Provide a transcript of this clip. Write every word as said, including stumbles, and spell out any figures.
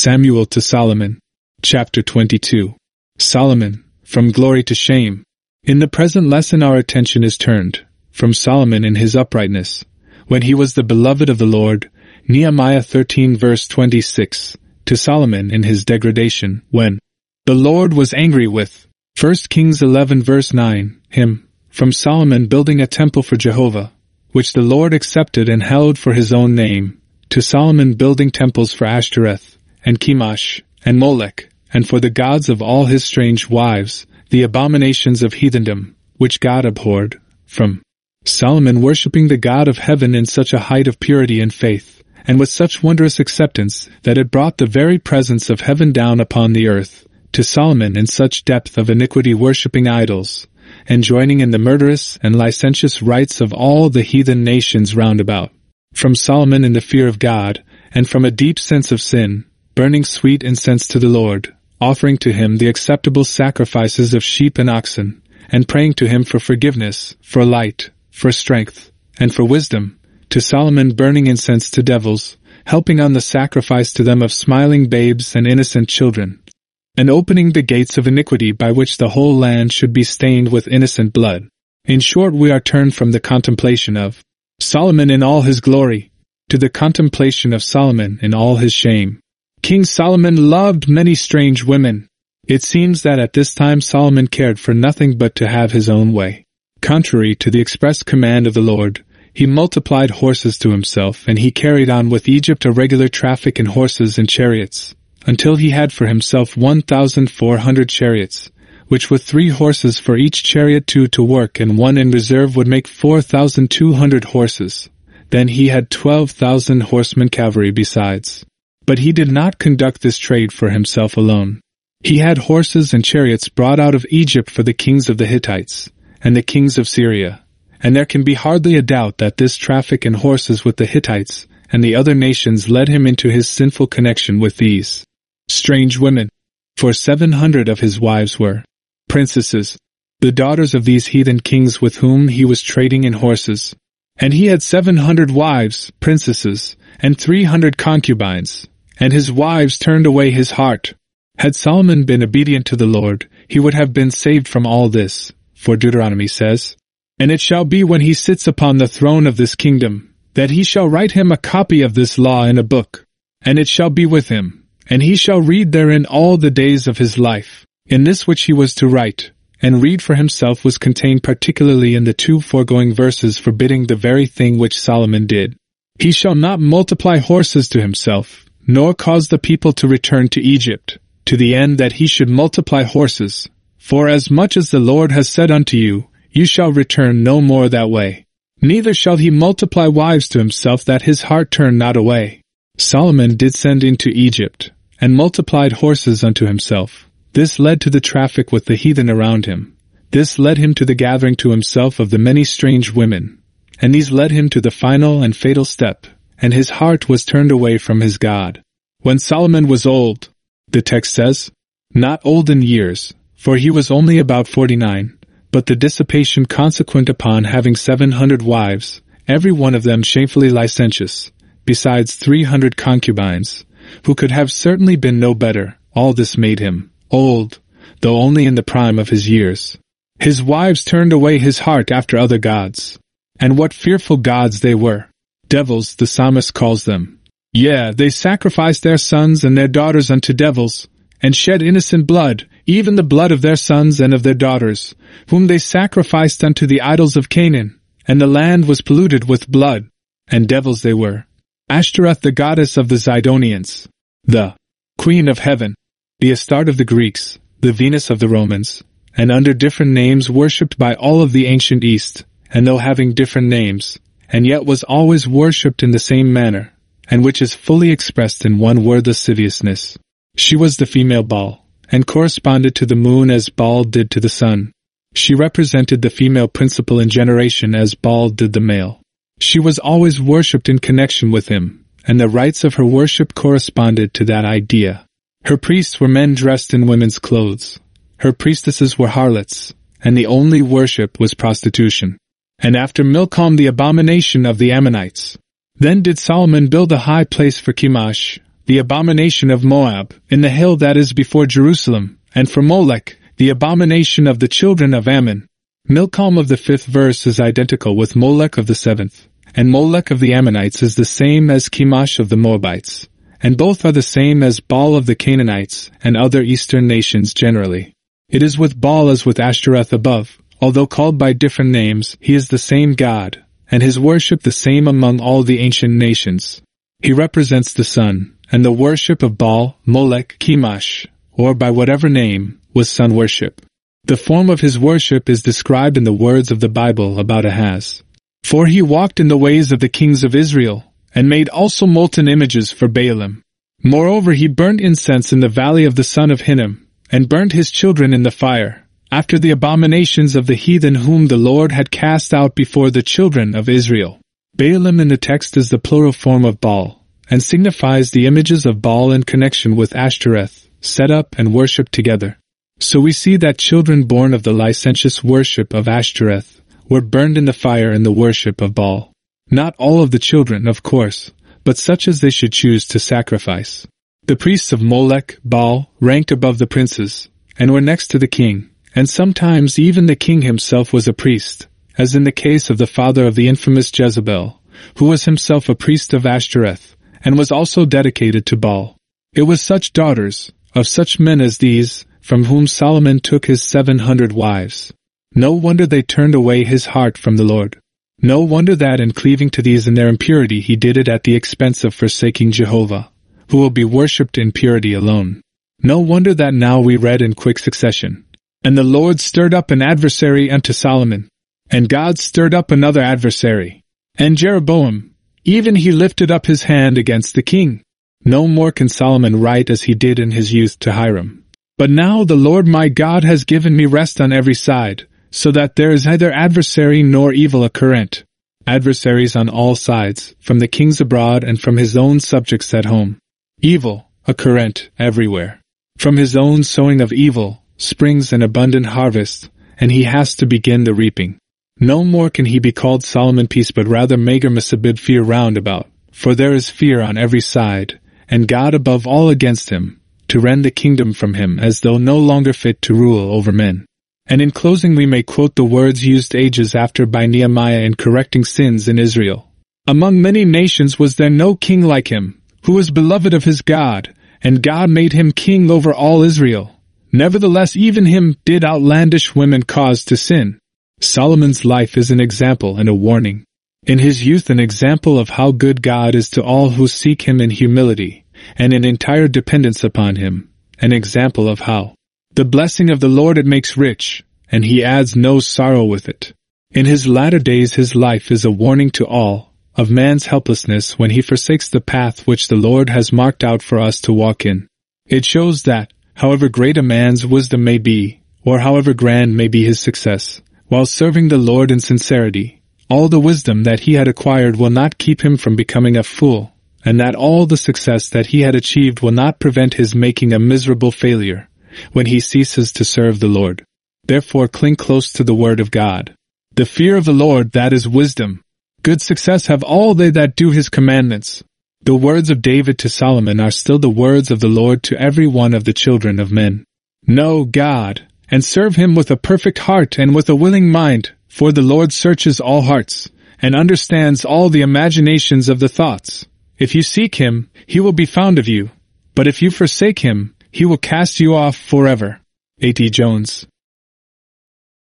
Samuel to Solomon. Chapter twenty-two. Solomon, from glory to shame. In the present lesson our attention is turned, from Solomon in his uprightness, when he was the beloved of the Lord, Nehemiah thirteen verse twenty-six, to Solomon in his degradation, when the Lord was angry with. First Kings eleven verse nine, him, from Solomon building a temple for Jehovah, which the Lord accepted and hallowed for his own name, to Solomon building temples for Ashtoreth, and Chemosh, and Molech, and for the gods of all his strange wives, the abominations of heathendom, which God abhorred, from Solomon worshipping the God of heaven in such a height of purity and faith, and with such wondrous acceptance that it brought the very presence of heaven down upon the earth, to Solomon in such depth of iniquity worshipping idols, and joining in the murderous and licentious rites of all the heathen nations round about. From Solomon in the fear of God, and from a deep sense of sin, burning sweet incense to the Lord, offering to him the acceptable sacrifices of sheep and oxen, and praying to him for forgiveness, for light, for strength, and for wisdom, to Solomon burning incense to devils, helping on the sacrifice to them of smiling babes and innocent children, and opening the gates of iniquity by which the whole land should be stained with innocent blood. In short, we are turned from the contemplation of Solomon in all his glory, to the contemplation of Solomon in all his shame. King Solomon loved many strange women. It seems that at this time Solomon cared for nothing but to have his own way. Contrary to the express command of the Lord, he multiplied horses to himself, and he carried on with Egypt a regular traffic in horses and chariots, until he had for himself one thousand four hundred chariots, which with three horses for each chariot, two to work and one in reserve, would make four thousand two hundred horses. Then he had twelve thousand horsemen cavalry besides. But he did not conduct this trade for himself alone. He had horses and chariots brought out of Egypt for the kings of the Hittites, and the kings of Syria, and there can be hardly a doubt that this traffic in horses with the Hittites and the other nations led him into his sinful connection with these strange women. For seven hundred of his wives were princesses, the daughters of these heathen kings with whom he was trading in horses. And he had seven hundred wives, princesses, and three hundred concubines, and his wives turned away his heart. Had Solomon been obedient to the Lord, he would have been saved from all this, for Deuteronomy says, "And it shall be when he sits upon the throne of this kingdom, that he shall write him a copy of this law in a book, and it shall be with him, and he shall read therein all the days of his life." In this which he was to write and read for himself was contained particularly in the two foregoing verses forbidding the very thing which Solomon did. He shall not multiply horses to himself, nor cause the people to return to Egypt, to the end that he should multiply horses. For as much as the Lord has said unto you, you shall return no more that way. Neither shall he multiply wives to himself, that his heart turn not away. Solomon did send into Egypt, and multiplied horses unto himself. This led to the traffic with the heathen around him. This led him to the gathering to himself of the many strange women. And these led him to the final and fatal step, and his heart was turned away from his God. When Solomon was old, the text says, not old in years, for he was only about forty-nine, but the dissipation consequent upon having seven hundred wives, every one of them shamefully licentious, besides three hundred concubines, who could have certainly been no better, all this made him old, though only in the prime of his years. His wives turned away his heart after other gods. And what fearful gods they were! Devils, the psalmist calls them. Yea, they sacrificed their sons and their daughters unto devils, and shed innocent blood, even the blood of their sons and of their daughters, whom they sacrificed unto the idols of Canaan, and the land was polluted with blood. And devils they were. Ashtoreth, the goddess of the Zidonians, the queen of heaven, the Astarte of the Greeks, the Venus of the Romans, and under different names worshipped by all of the ancient East, and though having different names, and yet was always worshipped in the same manner, and which is fully expressed in one word, lasciviousness. She was the female Baal, and corresponded to the moon as Baal did to the sun. She represented the female principle in generation as Baal did the male. She was always worshipped in connection with him, and the rites of her worship corresponded to that idea. Her priests were men dressed in women's clothes. Her priestesses were harlots, and the only worship was prostitution. And after Milcom, the abomination of the Ammonites. Then did Solomon build a high place for Chemosh, the abomination of Moab, in the hill that is before Jerusalem, and for Molech, the abomination of the children of Ammon. Milcom of the fifth verse is identical with Molech of the seventh, and Molech of the Ammonites is the same as Chemosh of the Moabites, and both are the same as Baal of the Canaanites and other eastern nations generally. It is with Baal as with Ashtoreth above, although called by different names, he is the same God, and his worship the same among all the ancient nations. He represents the sun, and the worship of Baal, Molech, Chemosh, or by whatever name, was sun worship. The form of his worship is described in the words of the Bible about Ahaz. For he walked in the ways of the kings of Israel, and made also molten images for Baalim. Moreover he burnt incense in the valley of the son of Hinnom, and burnt his children in the fire, after the abominations of the heathen whom the Lord had cast out before the children of Israel. Baalim in the text is the plural form of Baal, and signifies the images of Baal in connection with Ashtoreth, set up and worshipped together. So we see that children born of the licentious worship of Ashtoreth were burned in the fire in the worship of Baal. Not all of the children, of course, but such as they should choose to sacrifice. The priests of Molech, Baal, ranked above the princes, and were next to the king, and sometimes even the king himself was a priest, as in the case of the father of the infamous Jezebel, who was himself a priest of Ashtoreth, and was also dedicated to Baal. It was such daughters, of such men as these, from whom Solomon took his seven hundred wives. No wonder they turned away his heart from the Lord. No wonder that in cleaving to these in their impurity he did it at the expense of forsaking Jehovah, who will be worshipped in purity alone. No wonder that now we read in quick succession, "And the Lord stirred up an adversary unto Solomon, and God stirred up another adversary, and Jeroboam, even he lifted up his hand against the king." No more can Solomon write as he did in his youth to Hiram. "But now the Lord my God has given me rest on every side, so that there is neither adversary nor evil occurrent." Adversaries on all sides, from the kings abroad and from his own subjects at home. Evil, occurrent, everywhere. From his own sowing of evil, springs an abundant harvest, and he has to begin the reaping. No more can he be called Solomon Peace, but rather Megar Missabib Fear round about, for there is fear on every side, and God above all against him, to rend the kingdom from him as though no longer fit to rule over men. And in closing we may quote the words used ages after by Nehemiah in correcting sins in Israel. "Among many nations was there no king like him, who was beloved of his God, and God made him king over all Israel. Nevertheless even him did outlandish women cause to sin." Solomon's life is an example and a warning. In his youth an example of how good God is to all who seek him in humility, and in entire dependence upon him, an example of how the blessing of the Lord it makes rich, and he adds no sorrow with it. In his latter days his life is a warning to all, of man's helplessness when he forsakes the path which the Lord has marked out for us to walk in. It shows that, however great a man's wisdom may be, or however grand may be his success, while serving the Lord in sincerity, all the wisdom that he had acquired will not keep him from becoming a fool, and that all the success that he had achieved will not prevent his making a miserable failure when he ceases to serve the Lord. Therefore cling close to the word of God. The fear of the Lord, that is wisdom. Good success have all they that do his commandments. The words of David to Solomon are still the words of the Lord to every one of the children of men. Know God, and serve him with a perfect heart and with a willing mind, for the Lord searches all hearts, and understands all the imaginations of the thoughts. If you seek him, he will be found of you, but if you forsake him, he will cast you off forever. A T Jones.